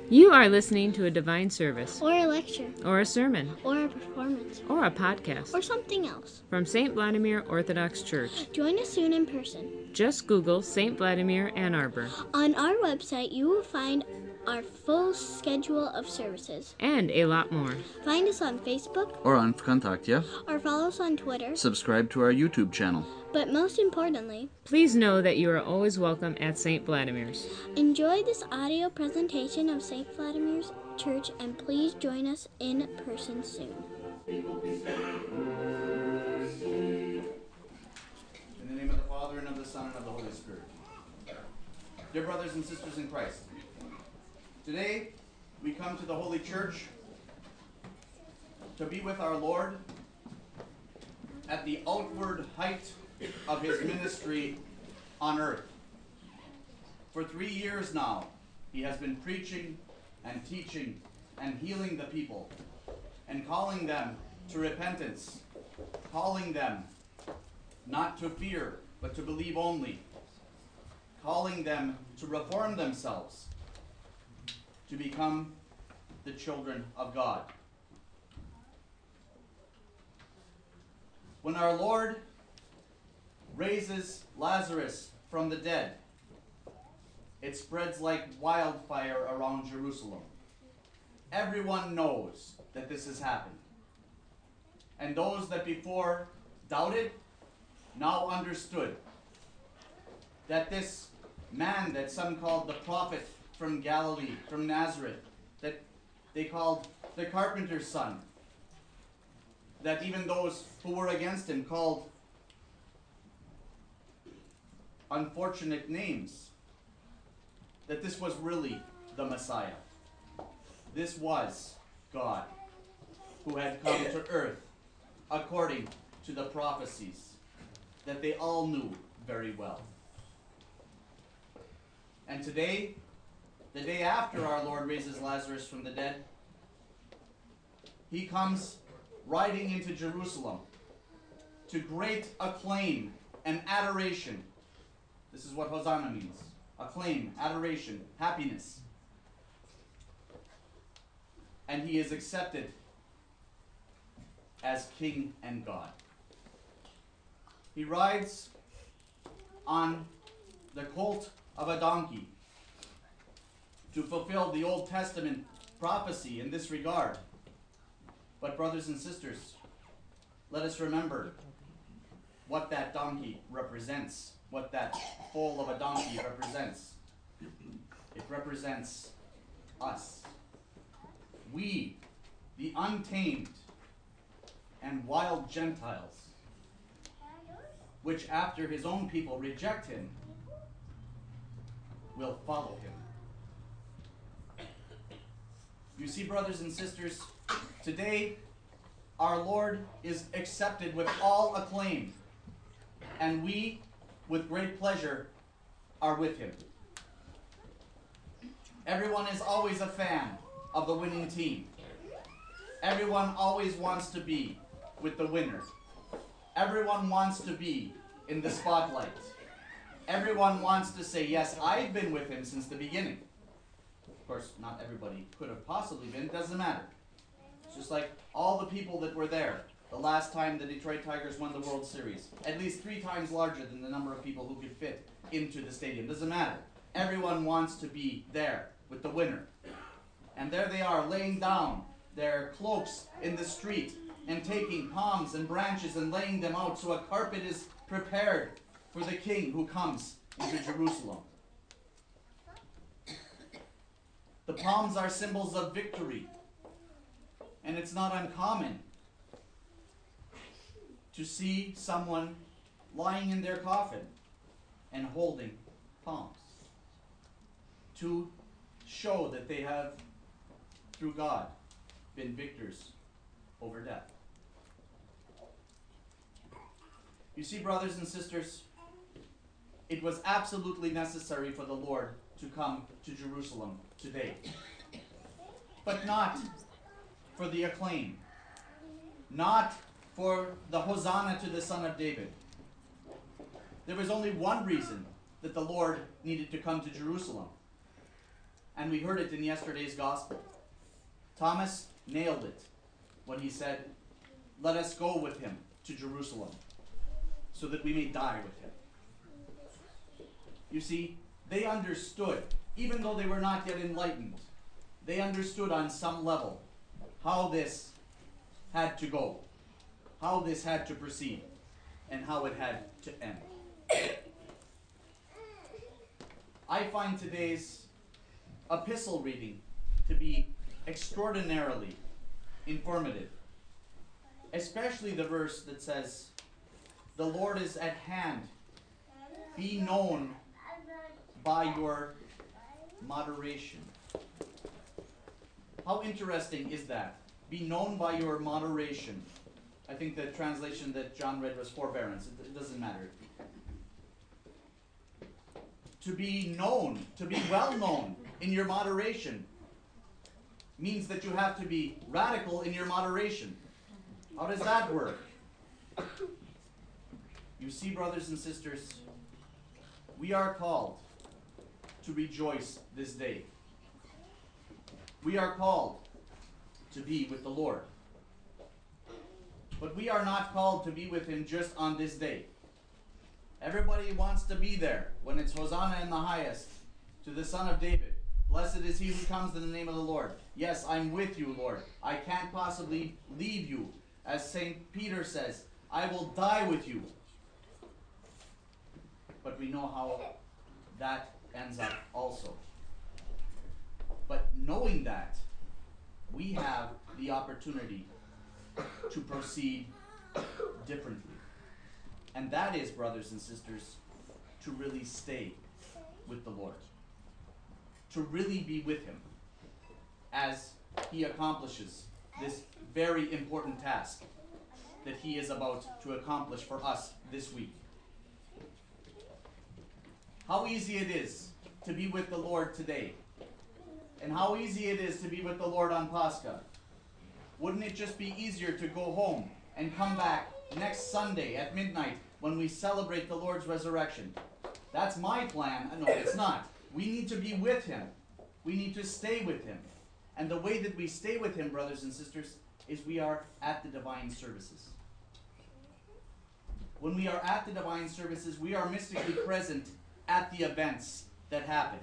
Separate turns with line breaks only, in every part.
You are listening to a divine service,
or a lecture,
or a sermon,
or a performance,
or a podcast
or something else
from St. Vladimir Orthodox Church.
Join us soon in person.
Just Google St. Vladimir Ann Arbor.
On our website, you will find our full schedule of services.
And a lot more.
Find us on Facebook
or on Vkontakte.
Or follow us on Twitter.
Subscribe to our YouTube channel.
But most importantly,
please know that you are always welcome at St. Vladimir's.
Enjoy this audio presentation of St. Vladimir's Church, and please join us in person soon.
In the name of the Father, and of the Son, and of the Holy Spirit. Dear brothers and sisters in Christ, today we come to the Holy Church to be with our Lord at the outward height of his ministry on earth. For 3 years now, he has been preaching and teaching and healing the people and calling them to repentance, calling them not to fear, but to believe only, calling them to reform themselves, to become the children of God. When our Lord raises Lazarus from the dead, it spreads like wildfire around Jerusalem. Everyone knows that this has happened. And those that before doubted now understood that this man that some called the prophet from Galilee, from Nazareth, that they called the carpenter's son, that even those who were against him called unfortunate names, that this was really the Messiah. This was God, who had come to earth according to the prophecies that they all knew very well. And today, the day after our Lord raises Lazarus from the dead, he comes riding into Jerusalem to great acclaim and adoration. This is what Hosanna means. Acclaim, adoration, happiness. And he is accepted as King and God. He rides on the colt of a donkey to fulfill the Old Testament prophecy in this regard. But brothers and sisters, let us remember what that donkey represents, what that foal of a donkey represents. It represents us. We, the untamed and wild Gentiles, which after his own people reject him, will follow him. You see, brothers and sisters, today our Lord is accepted with all acclaim, and we, with great pleasure, are with him. Everyone is always a fan of the winning team. Everyone always wants to be with the winner. Everyone wants to be in the spotlight. Everyone wants to say, yes, I've been with him since the beginning. Of course, not everybody could have possibly been. It doesn't matter. It's just like all the people that were there the last time the Detroit Tigers won the World Series. At least 3 times larger than the number of people who could fit into the stadium. Doesn't matter. Everyone wants to be there with the winner. And there they are, laying down their cloaks in the street and taking palms and branches and laying them out so a carpet is prepared for the king who comes into Jerusalem. The palms are symbols of victory. And it's not uncommon to see someone lying in their coffin and holding palms to show that they have, through God, been victors over death. You see, brothers and sisters, it was absolutely necessary for the Lord to come to Jerusalem today. But not for the acclaim. Not for the Hosanna to the Son of David. There was only one reason that the Lord needed to come to Jerusalem. And we heard it in yesterday's gospel. Thomas nailed it when he said, "Let us go with him to Jerusalem so that we may die with him." You see, they understood, even though they were not yet enlightened, they understood on some level how this had to go, how this had to proceed, and how it had to end. I find today's epistle reading to be extraordinarily informative, especially the verse that says, "The Lord is at hand. Be known by your moderation." How interesting is that? Be known by your moderation. I think the translation that John read was forbearance. It doesn't matter. To be known, to be well known in your moderation, means that you have to be radical in your moderation. How does that work? You see, brothers and sisters, we are called to rejoice this day. We are called to be with the Lord. But we are not called to be with him just on this day. Everybody wants to be there when it's Hosanna in the highest to the Son of David. Blessed is he who comes in the name of the Lord. Yes, I'm with you, Lord. I can't possibly leave you. As St. Peter says, I will die with you. But we know how that ends up also. But knowing that, we have the opportunity to proceed differently. And that is, brothers and sisters, to really stay with the Lord. To really be with him as he accomplishes this very important task that he is about to accomplish for us this week. How easy it is to be with the Lord today, and how easy it is to be with the Lord on Pascha. Wouldn't it just be easier to go home and come back next Sunday at midnight when we celebrate the Lord's resurrection? That's my plan. No, it's not. We need to be with him. We need to stay with him. And the way that we stay with him, brothers and sisters, is we are at the divine services. When we are at the divine services, we are mystically present at the events that happen.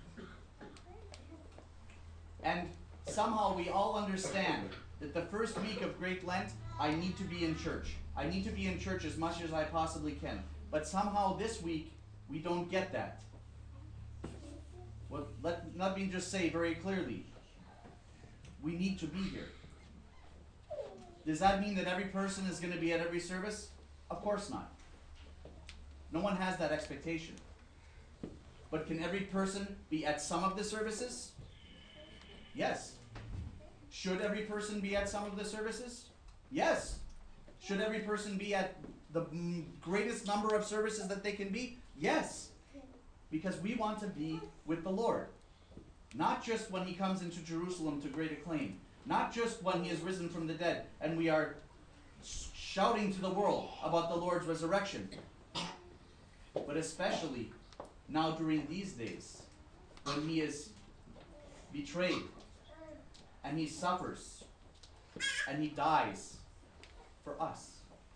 And somehow we all understand that the first week of Great Lent, I need to be in church. I need to be in church as much as I possibly can. But somehow this week, we don't get that. Well, let me just say very clearly, we need to be here. Does that mean that every person is going to be at every service? Of course not. No one has that expectation. But can every person be at some of the services? Yes. Should every person be at some of the services? Yes. Should every person be at the greatest number of services that they can be? Yes. Because we want to be with the Lord. Not just when he comes into Jerusalem to great acclaim. Not just when he is risen from the dead and we are shouting to the world about the Lord's resurrection. But especially now during these days when he is betrayed and he suffers and he dies for us.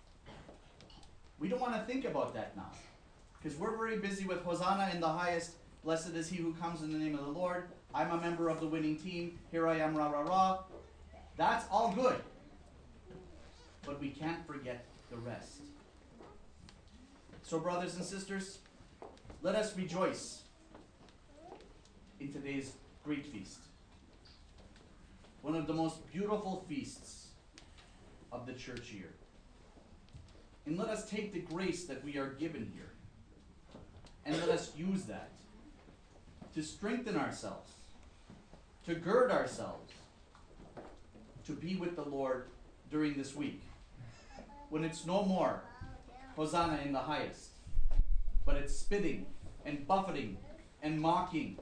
We don't want to think about that now because we're very busy with Hosanna in the highest. Blessed is he who comes in the name of the Lord. I'm a member of the winning team. Here I am, rah, rah, rah. That's all good. But we can't forget the rest. So, brothers and sisters, let us rejoice in today's great feast. One of the most beautiful feasts of the church year. And let us take the grace that we are given here and let us use that to strengthen ourselves, to gird ourselves, to be with the Lord during this week, when it's no more Hosanna in the highest, but it's spitting and buffeting and mocking.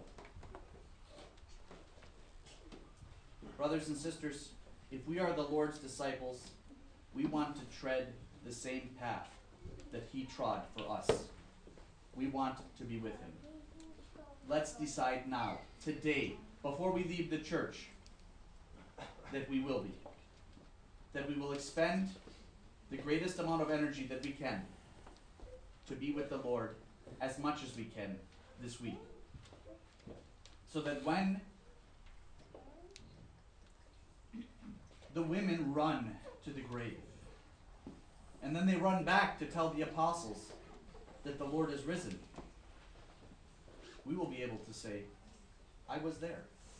Brothers and sisters, if we are the Lord's disciples, we want to tread the same path that he trod for us. We want to be with him. let's decide now, today, before we leave the church, that we will be. That we will expend the greatest amount of energy that we can to be with the Lord as much as we can this week. So that when the women run to the grave, and then they run back to tell the apostles that the Lord is risen, we will be able to say, I was there.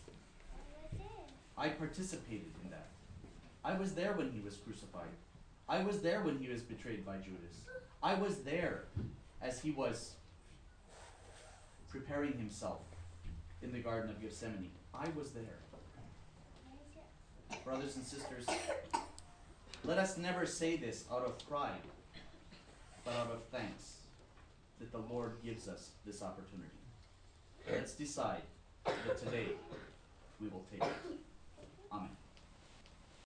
I participated in that. I was there when he was crucified. I was there when he was betrayed by Judas. I was there as he was preparing himself in the Garden of Gethsemane. I was there. Brothers and sisters, let us never say this out of pride, but out of thanks that the Lord gives us this opportunity. Let's decide that today we will take it.